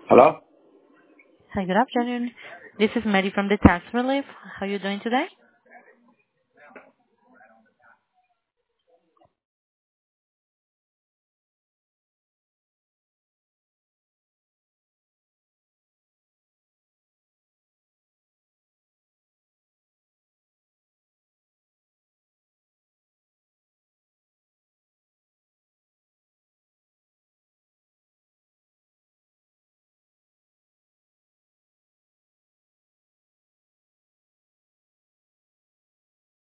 Hello? Hi, good afternoon. This is Mary from the Tax Relief. How are you doing today?